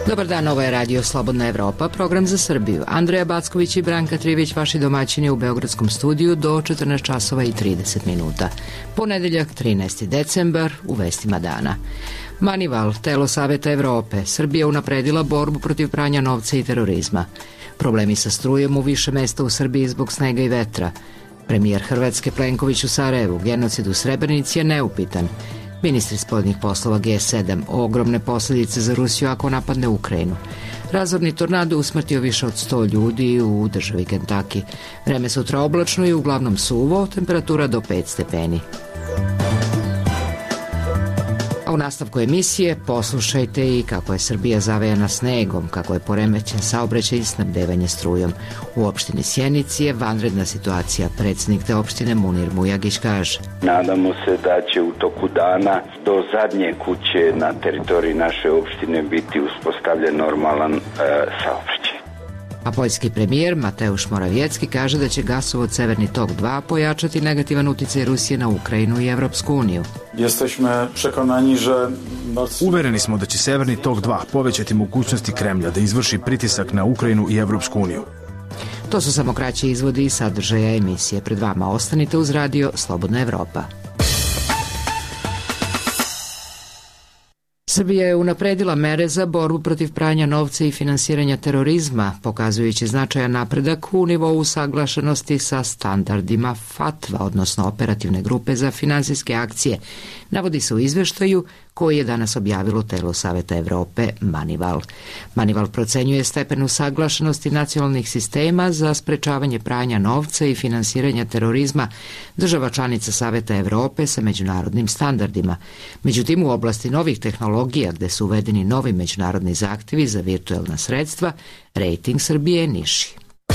Dobar dan, ovo je Radio Slobodna Evropa, program za Srbiju. Andreja Backović i Branka Trivić, vaši domaćini u Beogradskom studiju do 14 časova i 30 minuta. Ponedeljak, 13. decembar, u vestima dana. Manival, telo Saveta Evrope, Srbija unapredila borbu protiv pranja novca i terorizma. Problemi sa strujem u više mesta u Srbiji zbog snega i vetra. Premijer Hrvatske Plenković u Sarajevu, genocid u Srebrenici je neupitan. Ministri spoljnih poslova G7, ogromne posljedice za Rusiju ako napadne Ukrajinu. Razorni tornado usmrtio više od 100 ljudi u državi Kentucky. Vreme sutra oblačno i uglavnom suvo, temperatura do 5 stepeni. A u nastavku emisije poslušajte i kako je Srbija zavejana snegom, kako je poremećen saobraćaj i snabdevanje strujom. U opštini Sjenici je vanredna situacija. Predsjednik te opštine Munir Mujagić kaže: nadamo se da će u toku dana do zadnje kuće na teritoriji naše opštine biti uspostavljen normalan saobraćaj. A poljski premijer Mateusz Morawiecki kaže da će gasovod Severni tok 2 pojačati negativan uticaj Rusije na Ukrajinu i Evropsku uniju. Uvereni smo da će Severni tok 2 povećati mogućnosti Kremlja da izvrši pritisak na Ukrajinu i Evropsku uniju. To su samo kraći izvodi i sadržaja emisije. Pred vama ostanite uz Radio Slobodna Evropa. Srbija je unapredila mere za borbu protiv pranja novca i finansiranja terorizma, pokazujući značajan napredak u nivou usaglašenosti sa standardima FATF-a, odnosno Operativne grupe za finansijske akcije, navodi se u izveštaju koji je danas objavilo telo Saveta Evrope Manival. Manival procenjuje stepen usaglašenosti nacionalnih sistema za sprečavanje pranja novca i finansiranja terorizma država članica Saveta Evrope sa međunarodnim standardima. Međutim, u oblasti novih tehnologija, gde su uvedeni novi međunarodni zahtevi za virtuelna sredstva, rejting Srbije je niži.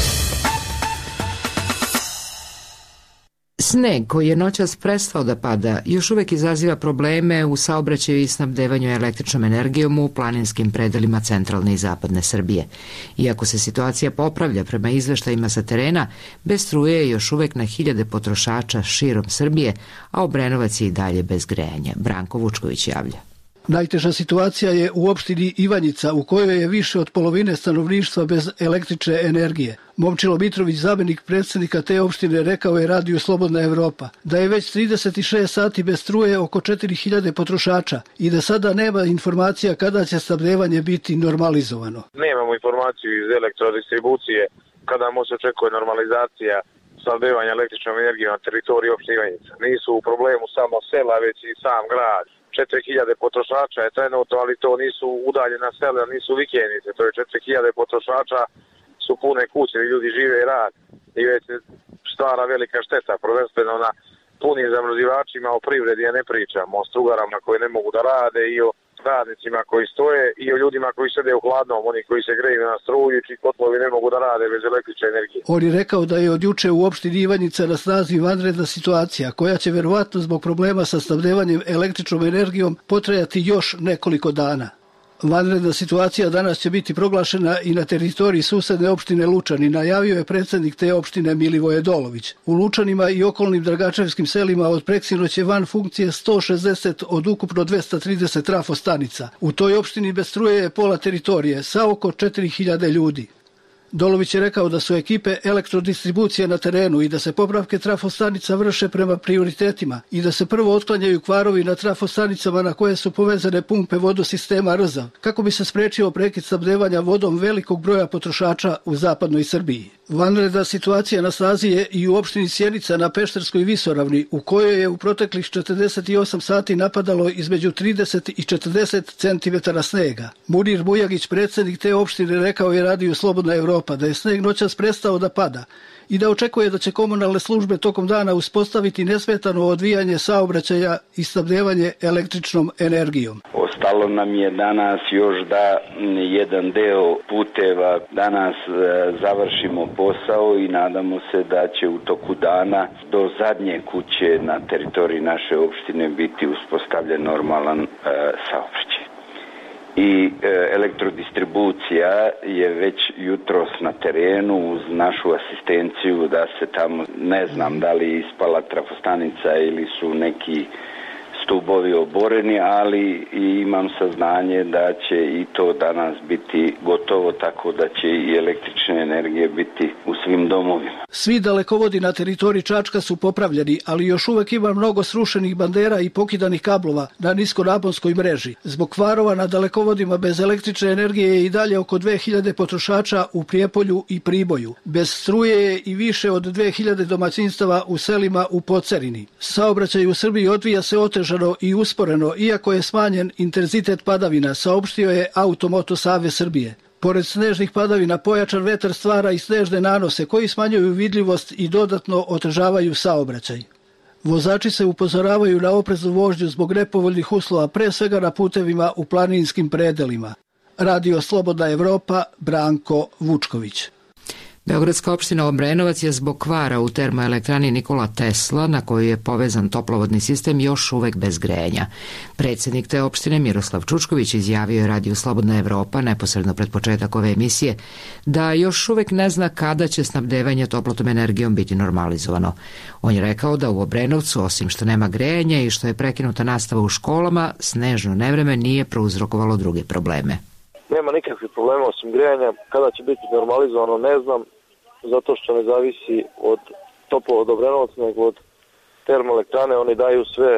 Sneg koji je noćas prestao da pada još uvek izaziva probleme u saobraćaju i snabdevanju električnom energijom u planinskim predelima centralne i zapadne Srbije. Iako se situacija popravlja prema izveštajima sa terena, bez struje je još uvek na hiljade potrošača širom Srbije, a Obrenovac je i dalje bez grejanja. Branko Vučković javlja. Najteža situacija je u opštini Ivanjica, u kojoj je više od polovine stanovništva bez električne energije. Momčilo Mitrović, zamenik predsjednika te opštine, rekao je Radiju Slobodna Evropa da je već 36 sati bez struje oko 4000 potrošača i da sada nema informacija kada će snabdevanje biti normalizovano. Nemamo informaciju iz elektrodistribucije kada može očekuje normalizacija snabdevanja električnom energijom na teritoriji opštine Ivanjica. Nisu u problemu samo sela, već i sam grad. 4000 potrošača je trenutno, ali to nisu udaljena sela, nisu vikendice, to je 4000 potrošača, su pune kuće, ljudi žive i rad i već stvara velika šteta, prvenstveno na punim zamrzivačima, o privredi ja ne pričamo, o strugarama koji ne mogu da rade i o radnicima koji stoje i o ljudima koji sede u hladnom, oni koji se greju na struju i čiji kotlovi ne mogu da rade bez električne energije. On je rekao da je od juče u opštini Ivanjica na snazi vanredna situacija, koja će verovatno zbog problema sa snabdevanjem električnom energijom potrajati još nekoliko dana. Vanredna situacija danas će biti proglašena i na teritoriji susedne opštine Lučani, najavio je predsjednik te opštine Milivoje Dolović. U Lučanima i okolnim dragačevskim selima od preksinoć je van funkcije 160 od ukupno 230 trafostanica. U toj opštini bez struje je pola teritorije sa oko 4000 ljudi. Dolović je rekao da su ekipe elektrodistribucije na terenu i da se popravke trafostanica vrše prema prioritetima i da se prvo otklanjaju kvarovi na trafostanicama na koje su povezane pumpe vodosistema Rzav, kako bi se sprečio prekid snabdevanja vodom velikog broja potrošača u zapadnoj Srbiji. Vanredna situacija na snazi je i u opštini Sjenica na Pešterskoj visoravni, u kojoj je u proteklih 48 sati napadalo između 30 i 40 cm snega. Munir Mujagić, predsjednik te opštine, rekao je Radiju Slobodna Evropa da je sneg noćas prestao da pada i da očekuje da će komunalne službe tokom dana uspostaviti nesmetano odvijanje saobraćaja i snabdevanje električnom energijom. Ostalo nam je danas još da jedan deo puteva danas završimo posao i nadamo se da će u toku dana do zadnje kuće na teritoriji naše opštine biti uspostavljen normalan saobraćaj. I elektrodistribucija je već jutros na terenu uz našu asistenciju da se tamo, ne znam da li je ispala trafostanica ili su neki stubovi oboreni, ali i imam saznanje da će i to danas biti gotovo, tako da će i električne energije biti u svim domovima. Svi dalekovodi na teritoriji Čačka su popravljeni, ali još uvek ima mnogo srušenih bandera i pokidanih kablova na niskonaponskoj mreži. Zbog kvarova na dalekovodima bez električne energije je i dalje oko 2000 potrošača u Prijepolju i Priboju. Bez struje je i više od 2000 domaćinstava u selima u Pocerini. Saobraćaj u Srbiji odvija se otežano i usporeno, iako je smanjen intenzitet padavina, saopštio je Automoto Savez Srbije. Pored snežnih padavina, pojačan vetar stvara i snežne nanose koji smanjuju vidljivost i dodatno otežavaju saobraćaj. Vozači se upozoravaju na opreznu vožnju zbog nepovoljnih uslova, pre svega na putevima u planinskim predelima. Radio Slobodna Evropa, Branko Vučković. Beogradska opština Obrenovac je zbog kvara u termoelektrani Nikola Tesla, na koju je povezan toplovodni sistem, još uvek bez grejanja. Predsjednik te opštine Miroslav Čučković izjavio je Radio Slobodna Evropa neposredno pred početak ove emisije da još uvek ne zna kada će snabdevanje toplotnom energijom biti normalizovano. On je rekao da u Obrenovcu, osim što nema grejanja i što je prekinuta nastava u školama, snežno nevreme nije prouzrokovalo druge probleme. Nema nikakvih problema osim grejanja. Kada će biti normalizovano ne znam, zato što ne zavisi od toplovoda Obrenovca nego od termoelektrane. Oni daju sve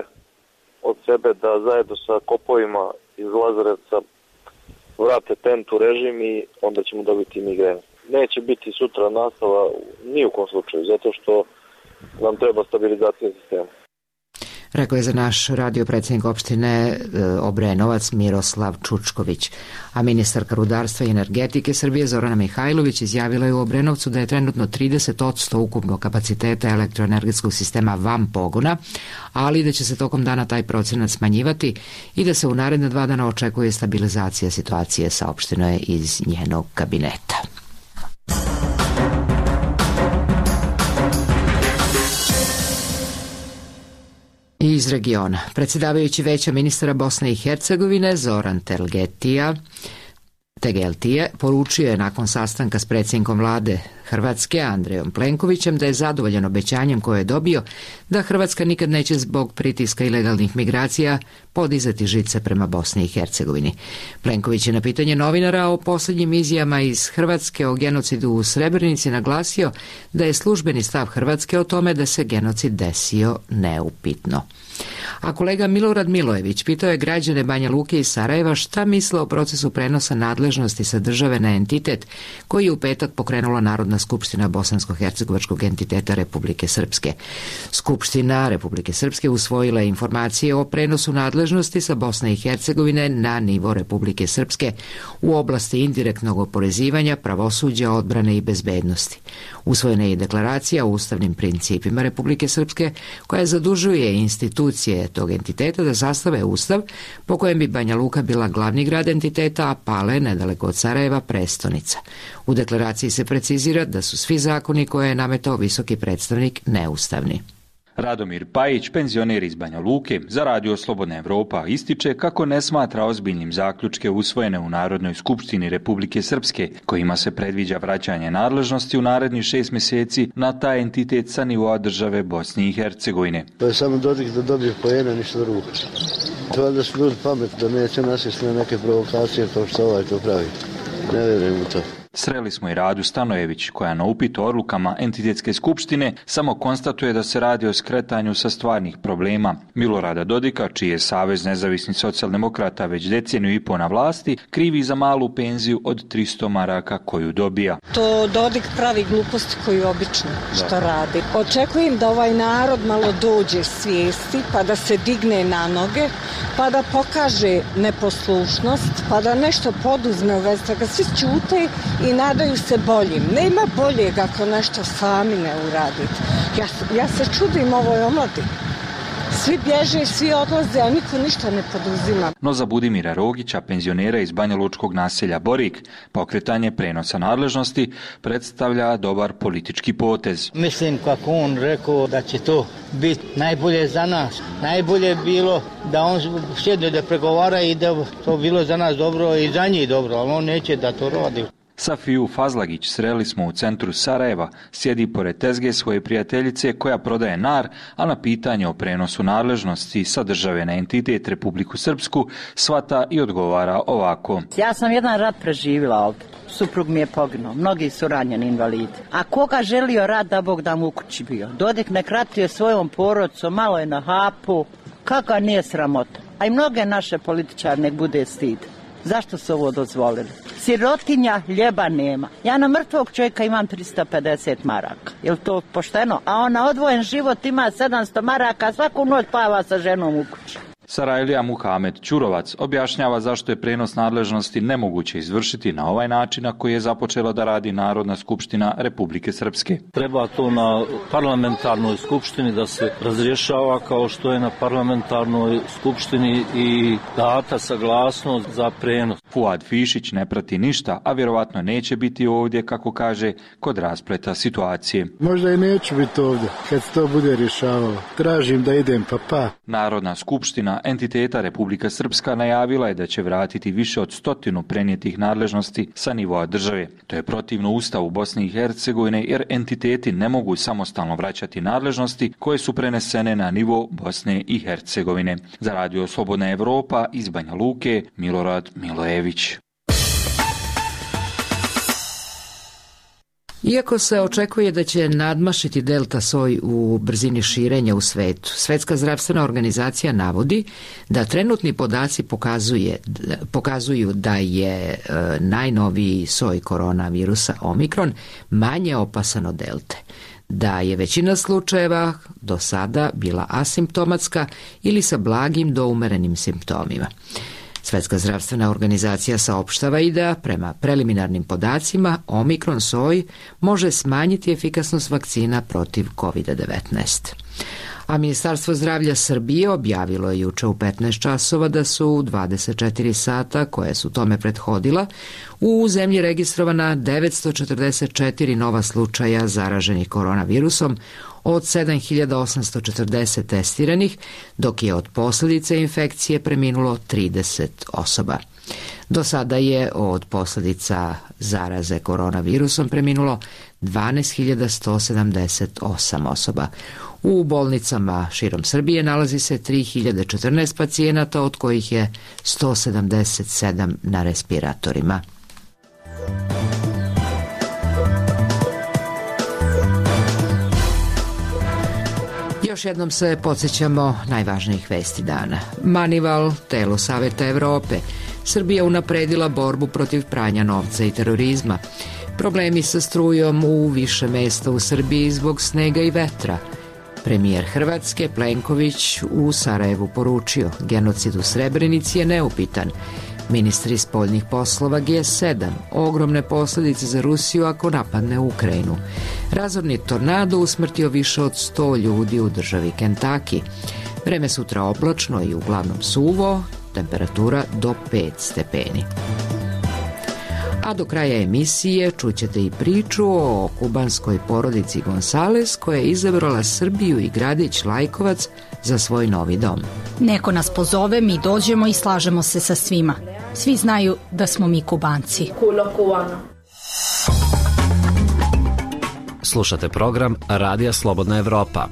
od sebe da zajedno sa kopovima iz Lazarevca vrate TENT u režim i onda ćemo dobiti mi grejanje. Neće biti sutra nastava ni u kom slučaju, zato što nam treba stabilizacija sistema. Rekao je za naš radio predsjednik opštine Obrenovac Miroslav Čučković. A ministarka rudarstva i energetike Srbije Zorana Mihajlović izjavila je u Obrenovcu da je trenutno 30% ukupnog kapaciteta elektroenergetskog sistema van pogona, ali da će se tokom dana taj procenat smanjivati i da se u naredne 2 dana očekuje stabilizacija situacije, saopšteno je iz njenog kabineta. Iz regiona. Predsjedavajući Veća ministara Bosne i Hercegovine Zoran Tegeltije poručio je nakon sastanka s predsjednikom vlade Hrvatske Andrejom Plenkovićem da je zadovoljan obećanjem koje je dobio da Hrvatska nikad neće zbog pritiska ilegalnih migracija podizati žice prema Bosni i Hercegovini. Plenković je na pitanje novinara o posljednjim izjavama iz Hrvatske o genocidu u Srebrenici naglasio da je službeni stav Hrvatske o tome da se genocid desio neupitno. A kolega Milorad Milojević pitao je građane Banja Luke i Sarajeva šta misle o procesu prenosa nadležnosti sa države na entitet koji je u petak pokrenula Narodna skupština bosansko-hercegovačkog entiteta Republike Srpske. Skupština Republike Srpske usvojila je informacije o prenosu nadležnosti sa Bosne i Hercegovine na nivo Republike Srpske u oblasti indirektnog oporezivanja, pravosuđa, odbrane i bezbednosti. Usvojena je deklaracija o ustavnim principima Republike Srpske koja zadužuje institucije tog entiteta da sastave ustav po kojem bi Banja Luka bila glavni grad entiteta, a Pale, nedaleko od Sarajeva, prestonica. U deklaraciji se precizira da su svi zakoni koje je nametao visoki predstavnik neustavni. Radomir Pajić, penzioner iz Banja Luke, za Radio Slobodna Evropa ističe kako ne smatra ozbiljnim zaključke usvojene u Narodnoj skupštini Republike Srpske, kojima se predviđa vraćanje nadležnosti u narednih 6 mjeseci na taj entitet sa nivoa države Bosne i Hercegovine. To je samo Dodik da dobije poena, ništa drugo. To da su ljudi pametni, da neće nasjesti na neke provokacije kao što ovaj to pravi. Ne vjerujem u to. Sreli smo i Radu Stanojević, koja na upit o odlukama entitetske skupštine samo konstatuje da se radi o skretanju sa stvarnih problema. Milorada Dodika, čiji je Savez nezavisnih socijaldemokrata već deceniju i po na vlasti, krivi za malu penziju od 300 maraka koju dobija. To Dodik pravi gluposti koju obično što radi. Očekujem da ovaj narod malo dođe svijesti, pa da se digne na noge, pa da pokaže neposlušnost, pa da nešto poduzme u vezi toga. Svi ćute i nadaju se boljim. Nema boljeg ako nešto sami ne uradite. Ja se čudim ovoj omladini. Svi bježe, svi odlaze, a niko ništa ne poduzima. No za Budimira Rogića, penzionera iz banjalučkog naselja Borik, pokretanje prenosa nadležnosti predstavlja dobar politički potez. Mislim kako on rekao da će to biti najbolje za nas. Najbolje bilo da on sjedne da pregovara i da to bilo za nas dobro i za njih dobro, ali on neće da to radi. Safiju Fazlagić sreli smo u centru Sarajeva, sjedi pored tezge svoje prijateljice koja prodaje nar, a na pitanje o prenosu nadležnosti sa države na entitet Republiku Srpsku shvata i odgovara ovako. Ja sam jedan rat preživjela ovdje. Suprug mi je poginuo, mnogi su ranjeni invalidi. A koga želio rat, da Bog da mu u kući bio? Dodik nek ratuje svojom porodicom, malo je na hapu, kaka nije sramota. A i mnoge naše političare nek bude stid. Zašto su ovo dozvolili? Sirotinja, hljeba nema. Ja na mrtvog čovjeka imam 350 maraka. Je li to pošteno? A on na odvojen život ima 700 maraka, svaku noć spava sa ženom u kući. Sarajlija Muhamed Ćurovac objašnjava zašto je prenos nadležnosti nemoguće izvršiti na ovaj način na koji je započela da radi Narodna skupština Republike Srpske. Treba to na parlamentarnoj skupštini da se razrješava kao što je na parlamentarnoj skupštini i data saglasnost za prenos. Fuad Fišić ne prati ništa, a vjerovatno neće biti ovdje, kako kaže, kod raspleta situacije. Možda i neću biti ovdje kad se to bude rješavalo. Tražim da idem pa. Narodna skupština entiteta Republika Srpska najavila je da će vratiti više od 100 prenijetih nadležnosti sa nivoa države. To je protivno Ustavu Bosne i Hercegovine, jer entiteti ne mogu samostalno vraćati nadležnosti koje su prenesene na nivo Bosne i Hercegovine. Za Radio Slobodna Evropa iz Banja Luke, Milorad Milojević. Iako se očekuje da će nadmašiti delta soj u brzini širenja u svetu, Svetska zdravstvena organizacija navodi da trenutni podaci pokazuju da je najnoviji soj koronavirusa Omikron manje opasan od delte, da je većina slučajeva do sada bila asimptomatska ili sa blagim do umerenim simptomima. Svetska zdravstvena organizacija saopštava i da, prema preliminarnim podacima, Omikron soj može smanjiti efikasnost vakcina protiv COVID-19. A Ministarstvo zdravlja Srbije objavilo je juče u 15 časova da su 24 sata koje su tome prethodila u zemlji registrovana 944 nova slučaja zaraženih koronavirusom od 7840 testiranih, dok je od posljedice infekcije preminulo 30 osoba. Do sada je od posljedica zaraze koronavirusom preminulo 12.178 osoba. U bolnicama širom Srbije nalazi se 3014 pacijenata, od kojih je 177 na respiratorima. Još jednom se podsjećamo najvažnijih vesti dana. Manival, telo Saveta Evrope. Srbija unapredila borbu protiv pranja novca i terorizma. Problemi sa strujom u više mesta u Srbiji zbog snega i vetra. Premijer Hrvatske Plenković u Sarajevu poručio: genocid u Srebrenici je neupitan. Ministri spoljnih poslova G7, ogromne posljedice za Rusiju ako napadne Ukrajinu. Razorni tornado usmrtio više od 100 ljudi u državi Kentucky. Vreme sutra oblačno i uglavnom suvo, temperatura do 5 stepeni. A do kraja emisije čućete i priču o kubanskoj porodici Gonzales koja je izabrala Srbiju i gradić Lajkovac za svoj novi dom. Neko nas pozove, mi dođemo i slažemo se sa svima. Svi znaju da smo mi Kubanci. Slušate program Radija Slobodna Evropa.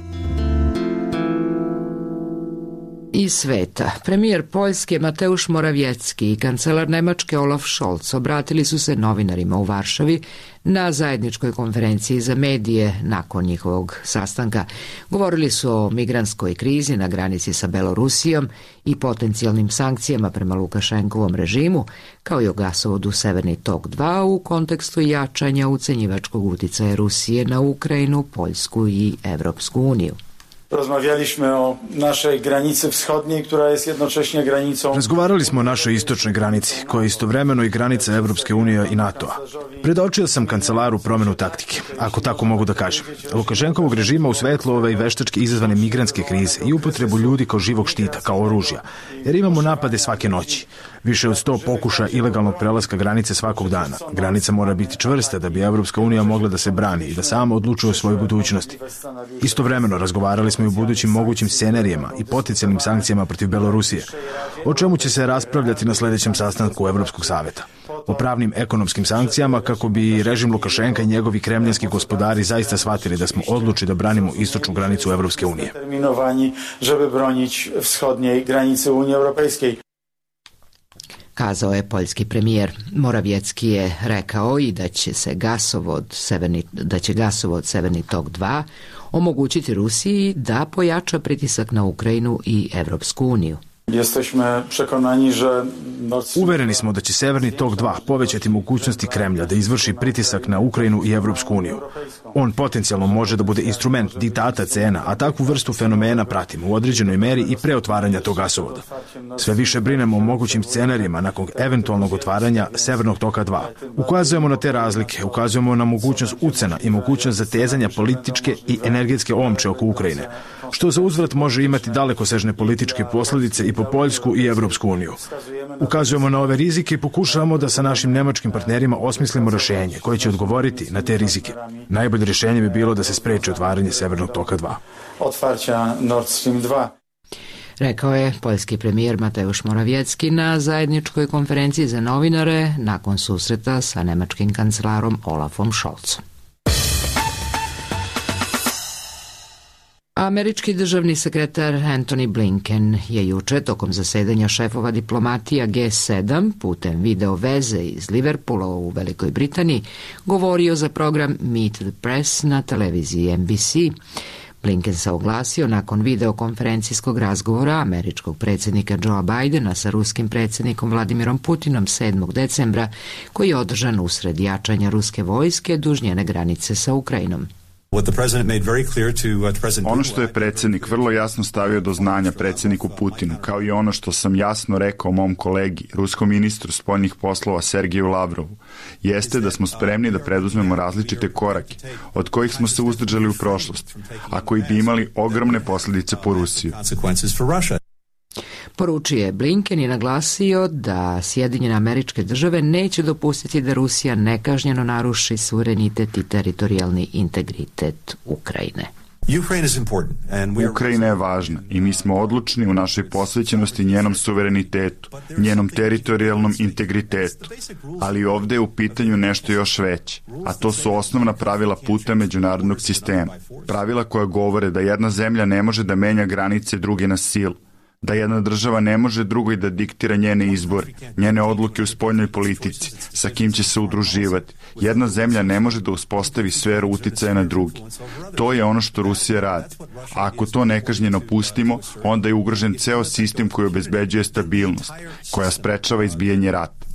Iz sveta. Premijer Poljske Mateusz Morawiecki i kancelar Nemačke Olaf Scholz obratili su se novinarima u Varšavi na zajedničkoj konferenciji za medije nakon njihovog sastanka. Govorili su o migrantskoj krizi na granici sa Belorusijom i potencijalnim sankcijama prema Lukašenkovom režimu, kao i o gasovodu Severni tok 2 u kontekstu jačanja ucenjivačkog uticaja Rusije na Ukrajinu, Poljsku i Evropsku uniju. Rozmawialiśmy o naszej granicy wschodniej, która jest jednocześnie granicą. Razgovarali smo o našoj istočnoj granici, koja je istovremeno i granica Evropske unije i NATO-a. Predočio sam kancelaru promjenu taktike, ako tako mogu da kažem. Lukašenkovog režima u svetlu ove i veštački izazvane migrantske krize i upotrebu ljudi kao živog štita, kao oružja, jer imamo napade svake noći. Više od 100 pokuša ilegalnog prelaska granice svakog dana. Granica mora biti čvrsta da bi Evropska unija mogla da se brani i da sama odlučuje o svojoj budućnosti. Istovremeno razgovarali smo i u budućim mogućim scenarijima i potencijalnim sankcijama protiv Belorusije, o čemu će se raspravljati na sledećem sastanku Evropskog saveta. O pravnim ekonomskim sankcijama kako bi režim Lukašenka i njegovi kremljanski gospodari zaista shvatili da smo odlučili da branimo istočnu granicu Evropske unije. Determinowani, żeby bronić wschodniej granicy Unii Europejskiej. Kazao je poljski premijer. Morawiecki je rekao i da će gasovod Severni tok 2 omogućiti Rusiji da pojača pritisak na Ukrajinu i Evropsku uniju. Uvereni smo da će Severni tok 2 povećati mogućnosti Kremlja da izvrši pritisak na Ukrajinu i Evropsku uniju. On potencijalno može da bude instrument diktata cena, a takvu vrstu fenomena pratimo u određenoj meri i pre otvaranja tog gasovoda. Sve više brinemo o mogućim scenarijima nakon eventualnog otvaranja Severnog toka 2. Ukazujemo na te razlike, ukazujemo na mogućnost ucena i mogućnost zatezanja političke i energetske omče oko Ukrajine, što za uzvrat može imati dalekosežne političke posledice i po Poljsku i Evropsku uniju. Ukazujemo na ove rizike i pokušavamo da sa našim nemačkim partnerima osmislimo rešenje koje će odgovoriti na te rizike. Najbolje rešenje bi bilo da se spreči otvaranje Severnog toka 2. Otvarća Nord Stream 2. Rekao je poljski premijer Mateusz Morawiecki na zajedničkoj konferenciji za novinare nakon susreta sa nemačkim kancelarom Olafom Scholzom. Američki državni sekretar Antony Blinken je juče tokom zasedanja šefova diplomatija G7 putem video veze iz Liverpoola u Velikoj Britaniji govorio za program Meet the Press na televiziji NBC. Blinken se oglasio nakon videokonferencijskog razgovora američkog predsjednika Joea Bidena sa ruskim predsjednikom Vladimirom Putinom 7. decembra, koji je održan usred jačanja ruske vojske duž njene granice sa Ukrajinom. Ono što je predsjednik vrlo jasno stavio do znanja predsjedniku Putinu, kao i ono što sam jasno rekao mom kolegi, ruskom ministru spoljnih poslova Sergeju Lavrovu, jeste da smo spremni da preduzmemo različite korake, od kojih smo se uzdržali u prošlosti, a koji bi imali ogromne posljedice po Rusiju. Poručio je Blinken i naglasio da Sjedinjene Američke Države neće dopustiti da Rusija nekažnjeno naruši suverenitet i teritorijalni integritet Ukrajine. Ukrajina je važna i mi smo odlučni u našoj posvećenosti njenom suverenitetu, njenom teritorijalnom integritetu. Ali ovdje je u pitanju nešto još veće, a to su osnovna pravila puta međunarodnog sistema. Pravila koja govore da jedna zemlja ne može da menja granice druge na silu, da jedna država ne može drugoj da diktira njene izbore, njene odluke u spoljnoj politici, sa kim će se udruživati. Jedna zemlja ne može da uspostavi sferu uticaja na drugi. To je ono što Rusija radi. A ako to nekažnjeno pustimo, onda je ugrožen ceo sistem koji obezbeđuje stabilnost, koja sprečava izbijanje rata.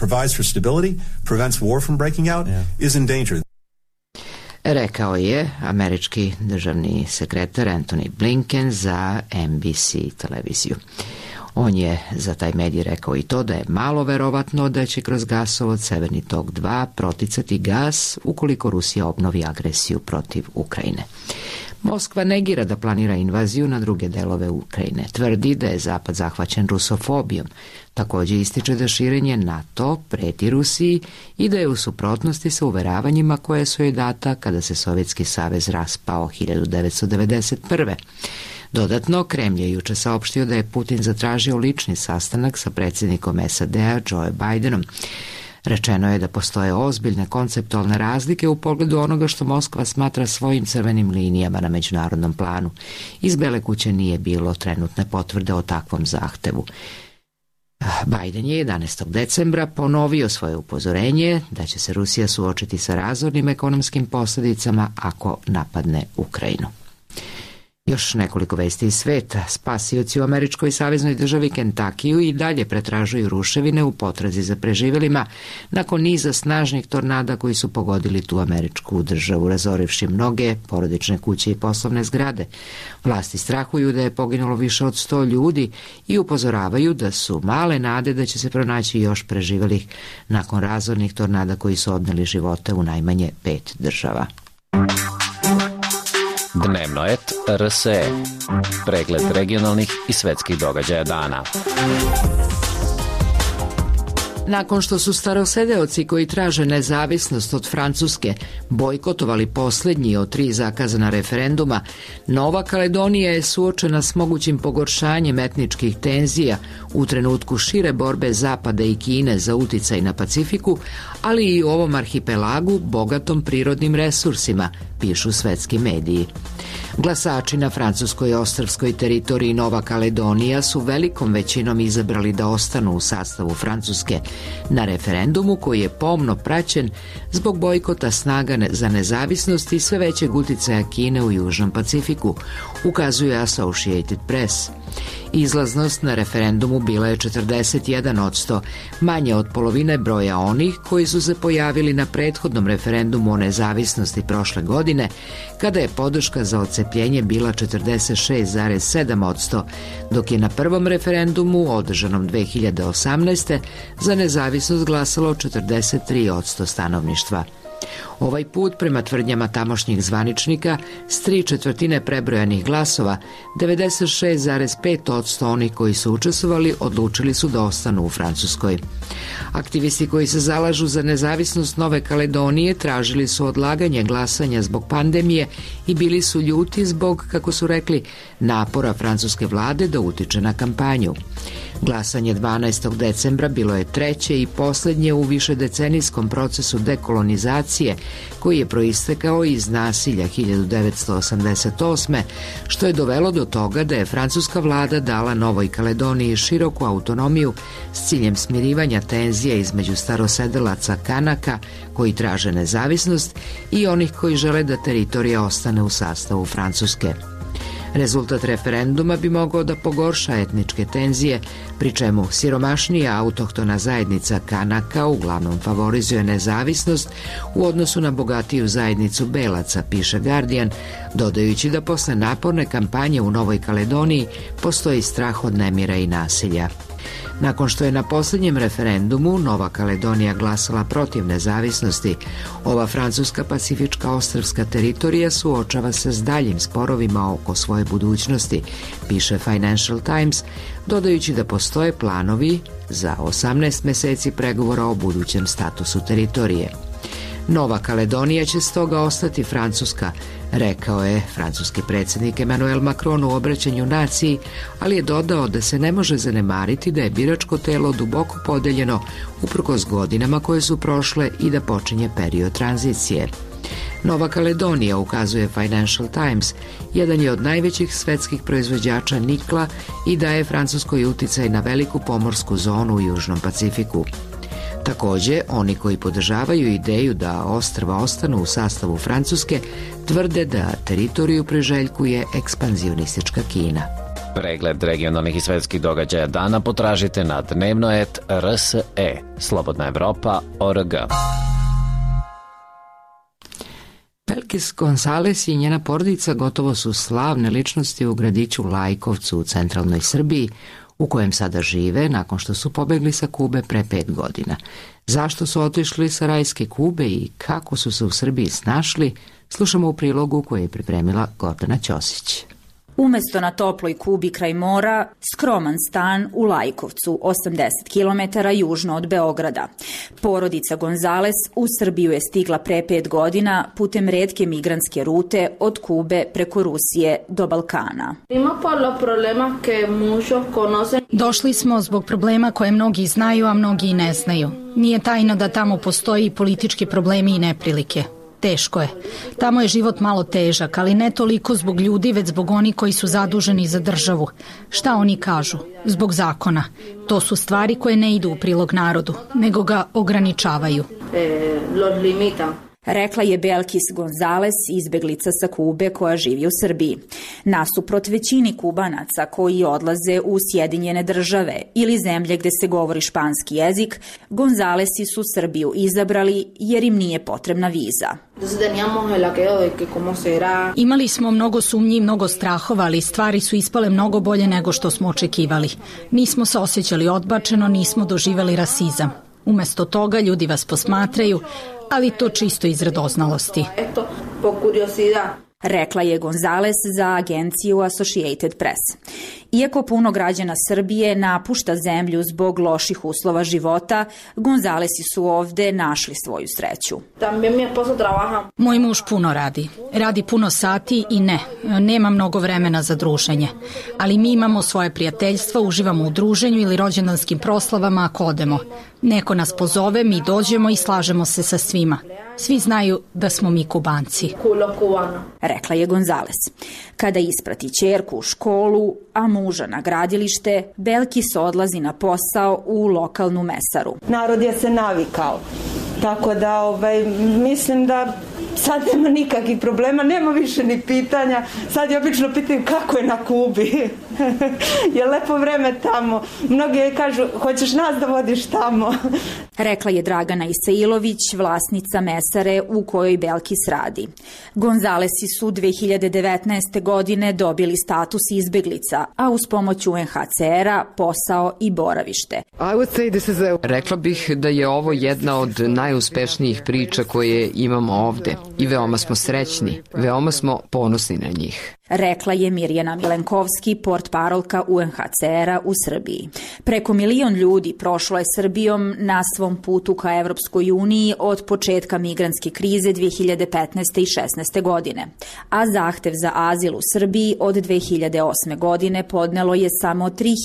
Rekao je američki državni sekretar Antony Blinken za NBC televiziju. On je za taj medij rekao i to da je malo verovatno da će kroz gasovod Severni tok 2 proticati gas ukoliko Rusija obnovi agresiju protiv Ukrajine. Moskva negira da planira invaziju na druge delove Ukrajine. Tvrdi da je Zapad zahvaćen rusofobijom. Također ističe da širenje NATO preti Rusiji i da je u suprotnosti sa uveravanjima koje su joj data kada se Sovjetski savez raspao 1991. Dodatno, Kremlj je juče saopštio da je Putin zatražio lični sastanak sa predsjednikom SAD-a Joe Bidenom. Rečeno je da postoje ozbiljne konceptualne razlike u pogledu onoga što Moskva smatra svojim crvenim linijama na međunarodnom planu. Iz Bele kuće nije bilo trenutne potvrde o takvom zahtevu. Biden je 11. decembra ponovio svoje upozorenje da će se Rusija suočiti sa razornim ekonomskim posljedicama ako napadne Ukrajinu. Još nekoliko vesti iz sveta. Spasioci u američkoj saveznoj državi Kentakiju i dalje pretražuju ruševine u potrazi za preživelima nakon niza snažnih tornada koji su pogodili tu američku državu, razorivši mnoge porodične kuće i poslovne zgrade. Vlasti strahuju da je poginulo više od 100 ljudi i upozoravaju da su male nade da će se pronaći još preživelih nakon razornih tornada koji su odneli živote u najmanje 5 država. Dnevno et RSE. Pregled regionalnih i svetskih događaja dana. Nakon što su starosedeoci koji traže nezavisnost od Francuske bojkotovali posljednji od 3 zakazana referenduma, Nova Kaledonija je suočena s mogućim pogoršanjem etničkih tenzija u trenutku šire borbe Zapada i Kine za uticaj na Pacifiku, ali i u ovom arhipelagu bogatom prirodnim resursima, pišu svetski mediji. Glasači na francuskoj ostrvskoj teritoriji Nova Kaledonija su velikom većinom izabrali da ostanu u sastavu Francuske na referendumu koji je pomno praćen zbog bojkota snaga za nezavisnost i sve većeg uticaja Kine u Južnom Pacifiku, ukazuje Associated Press. Izlaznost na referendumu bila je 41%, manje od polovine broja onih koji su se pojavili na prethodnom referendumu o nezavisnosti prošle godine, kada je podrška za odcepljenje bila 46,7%, dok je na prvom referendumu, održanom 2018. za nezavisnost glasalo 43% stanovništva. Ovaj put, prema tvrdnjama tamošnjih zvaničnika, s 3/4 prebrojanih glasova, 96,5% onih koji su učestvovali odlučili su da ostanu u Francuskoj. Aktivisti koji se zalažu za nezavisnost Nove Kaledonije tražili su odlaganje glasanja zbog pandemije i bili su ljuti zbog, kako su rekli, napora francuske vlade da utiče na kampanju. Glasanje 12. decembra bilo je treće i posljednje u višedecenijskom procesu dekolonizacije koji je proistekao iz nasilja 1988. što je dovelo do toga da je francuska vlada dala Novoj Kaledoniji široku autonomiju s ciljem smirivanja tenzija između starosedelaca Kanaka koji traže nezavisnost i onih koji žele da teritorija ostane u sastavu Francuske. Rezultat referenduma bi mogao da pogorša etničke tenzije, pri čemu siromašnija autohtona zajednica Kanaka uglavnom favorizuje nezavisnost u odnosu na bogatiju zajednicu Belaca, piše Guardian, dodajući da posle naporne kampanje u Novoj Kaledoniji postoji strah od nemira i nasilja. Nakon što je na posljednjem referendumu Nova Kaledonija glasala protiv nezavisnosti, ova francuska pacifička ostrvska teritorija suočava se s daljim sporovima oko svoje budućnosti, piše Financial Times, dodajući da postoje planovi za 18 meseci pregovora o budućem statusu teritorije. Nova Kaledonija će stoga ostati francuska, rekao je francuski predsjednik Emmanuel Macron u obraćanju naciji, ali je dodao da se ne može zanemariti da je biračko telo duboko podeljeno uprkos godinama koje su prošle i da počinje period tranzicije. Nova Kaledonija, ukazuje Financial Times, jedan je od najvećih svetskih proizvođača nikla i daje Francuskoj uticaj na veliku pomorsku zonu u Južnom Pacifiku. Također, oni koji podržavaju ideju da ostrva ostanu u sastavu Francuske tvrde da teritoriju priželjkuje ekspanzionistička Kina. Pregled regionalnih i svetskih događaja dana potražite na dnevnoet.rse, slobodnaevropa.org. Pelkis Gonzales i njena porodica gotovo su slavne ličnosti u gradiću Lajkovcu u centralnoj Srbiji, u kojem sada žive nakon što su pobegli sa Kube pre 5 godina. Zašto su otišli sa rajske Kube i kako su se u Srbiji snašli, slušamo u prilogu koji je pripremila Gordana Ćosić. Umesto na toploj Kubi kraj mora, skroman stan u Lajkovcu, 80 km južno od Beograda. Porodica Gonzales u Srbiju je stigla pre 5 godina putem retke migrantske rute od Kube preko Rusije do Balkana. Došli smo zbog problema koje mnogi znaju, a mnogi i ne znaju. Nije tajno da tamo postoji i politički problemi i neprilike. Teško je. Tamo je život malo težak, ali ne toliko zbog ljudi, već zbog onih koji su zaduženi za državu. Šta oni kažu? Zbog zakona. To su stvari koje ne idu u prilog narodu, nego ga ograničavaju. Rekla je Belkis Gonzales, izbeglica sa Kube koja živi u Srbiji. Nasuprot većini Kubanaca koji odlaze u Sjedinjene države ili zemlje gde se govori španski jezik, Gonzalesi su Srbiju izabrali jer im nije potrebna viza. Imali smo mnogo sumnji i mnogo strahova, ali stvari su ispale mnogo bolje nego što smo očekivali. Nismo se osjećali odbačeno, nismo doživjeli rasizam. Umesto toga ljudi vas posmatraju, ali to čisto iz radoznalosti. rekla je Gonzales za agenciju Associated Press. Iako puno građana Srbije napušta zemlju zbog loših uslova života, Gonzalesi su ovde našli svoju sreću. Moj muž puno radi. Radi puno sati i nema mnogo vremena za druženje. Ali mi imamo svoje prijateljstvo, uživamo u druženju ili rođendanskim proslavama ako odemo. Neko nas pozove, mi dođemo i slažemo se sa svima. Svi znaju da smo mi Kubanci. Rekla je Gonzales. Kada isprati ćerku u školu, a muža na gradilište, Belkis odlazi na posao u lokalnu mesaru. Narod je se navikao. Tako da mislim da sad nema nikakvih problema, nema više ni pitanja. Sad je obično pitaju kako je na Kubi. Je lepo vreme tamo. Mnogi kažu, hoćeš nas da vodiš tamo? Rekla je Dragana Isailović, vlasnica mesare u kojoj Belkis radi. Gonzalesi su 2019. godine dobili status izbeglica, a uz pomoć UNHCR-a posao i boravište. Rekla bih da je ovo jedna od najuspešnijih priča koje imamo ovde i veoma smo srećni, veoma smo ponosni na njih. Rekla je Mirjana Milenkovski, portparolka UNHCR-a u Srbiji. Preko 1 milion ljudi prošlo je Srbijom na svom putu ka Evropskoj uniji od početka migrantske krize 2015. i 2016. godine, a zahtev za azil u Srbiji od 2008. godine podnelo je samo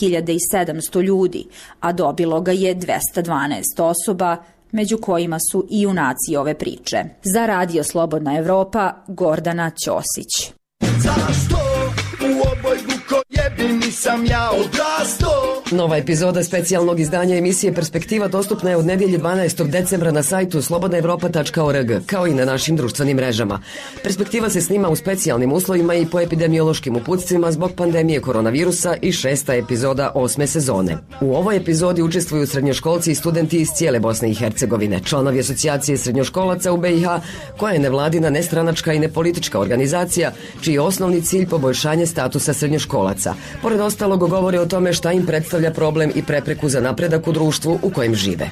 3700 ljudi, a dobilo ga je 212 osoba, među kojima su i junaci ove priče. Za Radio Slobodna Evropa, Gordana Ćosić. Zašto u ovoj Vukojebi nisam ja odrastao? Nova epizoda specijalnog izdanja emisije Perspektiva dostupna je od nedjelje 12. decembra na sajtu slobodnaevropa.org, kao i na našim društvenim mrežama. Perspektiva se snima u specijalnim uslovima i po epidemiološkim uputstvima zbog pandemije koronavirusa i 6. epizoda 8. sezone. U ovoj epizodi učestvuju srednjoškolci i studenti iz cijele Bosne i Hercegovine, članovi asocijacije srednjoškolaca u BiH, koja je nevladina, nestranačka i nepolitička organizacija, čiji je osnovni cilj poboljšanje statusa srednjoškolaca. Pored ostalog govore o tome šta im predstavlja problem i prepreku za napredak u društvu u kojem žive.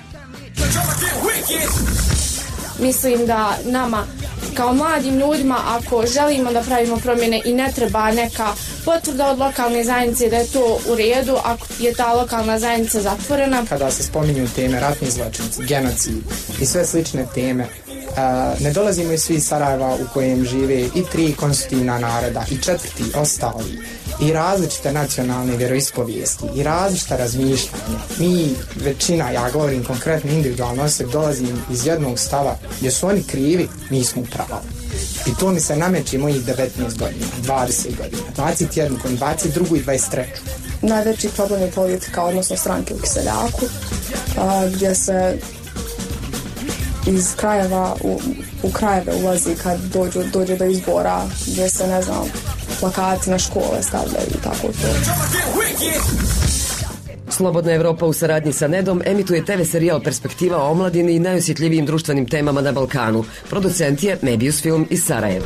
Mislim da nama kao mladim ljudima, ako želimo da pravimo promjene, i ne treba neka potvrda od lokalne zajednice da je to u redu ako je ta lokalna zajednica zatvorena. Kada se spominju teme ratni zločinci, genocid i sve slične teme, ne dolazimo iz svi Sarajeva u kojem žive i 3 konstitutivna naroda i 4 ostali, i različite nacionalne vjeroispovijesti i različita razmišljanja. Mi, većina, ja govorim konkretno individualno, se dolazim iz jednog stava, gdje su oni krivi, mi smo u pravu. I to mi se nameće mojih 19 godina, 20 godina, 21, 22 i 23. Najveći problem je politika, odnosno stranke u Kiseljaku, gdje se iz krajeva u krajeve ulazi kad dođe do izbora, gdje se, ne znam, plakati na škole stavljaju i tako to. Slobodna Evropa u saradnji sa Nedom emituje TV serijal Perspektiva o omladini i najosjetljivijim društvenim temama na Balkanu. Producent je Mebius Film iz Sarajeva.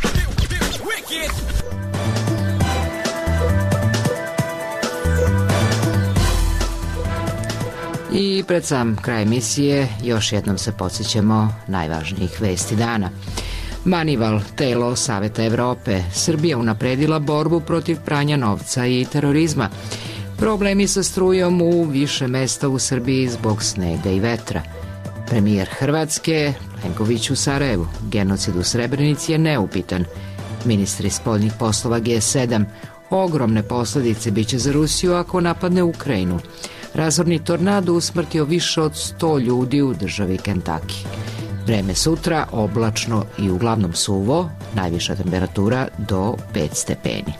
I pred sam kraj emisije još jednom se podsjećamo najvažnijih vesti dana. Manival, telo Saveta Evrope, Srbija unapredila borbu protiv pranja novca i terorizma. Problemi sa strujom u više mesta u Srbiji zbog snega i vetra. Premijer Hrvatske, Plenković u Sarajevu, genocid u Srebrenici je neupitan. Ministri spoljnih poslova G7, ogromne posljedice biće za Rusiju ako napadne Ukrajinu. Razorni tornado usmrtio više od 100 ljudi u državi Kentucky. Vreme sutra oblačno i uglavnom suvo, najviša temperatura do 5 stepeni.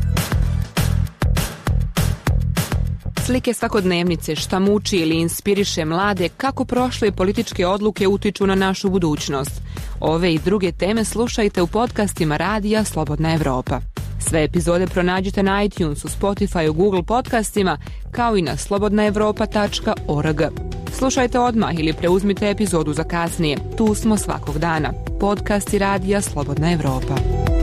Slike svakodnevnice, šta muči ili inspiriše mlade, kako prošle političke odluke utiču na našu budućnost. Ove i druge teme slušajte u podcastima Radija Slobodna Evropa. Sve epizode pronađite na iTunesu, Spotify, Google podcastima, kao i na slobodnaevropa.org. Slušajte odmah ili preuzmite epizodu za kasnije. Tu smo svakog dana. Podcasti Radija Slobodna Evropa.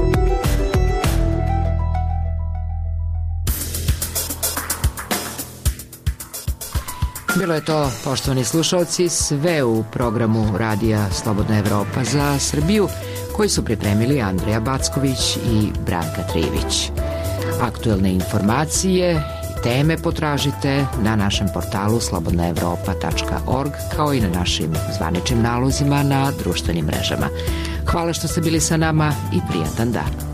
Bilo je to, poštovani slušalci, sve u programu Radija Slobodna Evropa za Srbiju. koji su pripremili Andreja Backović i Branka Trivić. Aktuelne informacije i teme potražite na našem portalu slobodnaevropa.org kao i na našim zvaničnim nalozima na društvenim mrežama. Hvala što ste bili sa nama i prijatan dan.